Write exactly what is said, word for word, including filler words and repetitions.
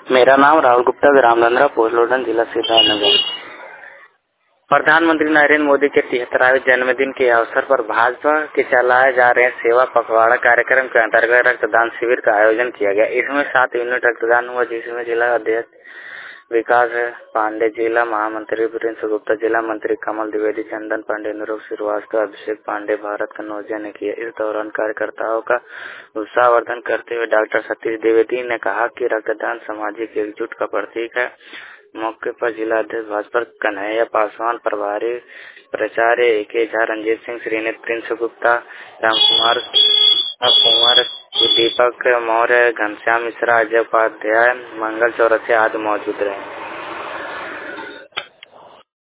मेरा नाम राहुल गुप्ता, ग्राम धंधरा, पोस्ट लोडन, जिला सिद्धार्थनगर। प्रधानमंत्री नरेंद्र मोदी के तिहत्तरवें जन्मदिन के अवसर पर भाजपा के चलाए जा रहे सेवा पखवाड़ा कार्यक्रम के अंतर्गत रक्तदान शिविर का आयोजन किया गया। इसमें सात यूनिट रक्तदान हुआ, जिसमें जिला अध्यक्ष विकास पांडे, जिला महामंत्री प्रिंस गुप्ता, जिला मंत्री कमल द्विवेदी, चंदन पांडे, नुरूप श्रीवास्तव, अभिषेक पांडे, भारत कनौजिया ने किया। इस दौरान कार्यकर्ताओं का उत्साहवर्धन करते हुए डॉक्टर सतीश द्विवेदी ने कहा कि रक्तदान सामाजिक एकजुट का प्रतीक है। मौके पर जिला अध्यक्ष भाजपा कन्हैया पासवान, प्रभारी प्राचार्य A K Jha, Ranjeet Singh, Shrinet, Prince Gupta, Ramkumar Kumar, Deepak Maurya, Ghanshyam Mishra, Ajay Upadhyay, Mangal Chaurasia आदि मौजूद रहे।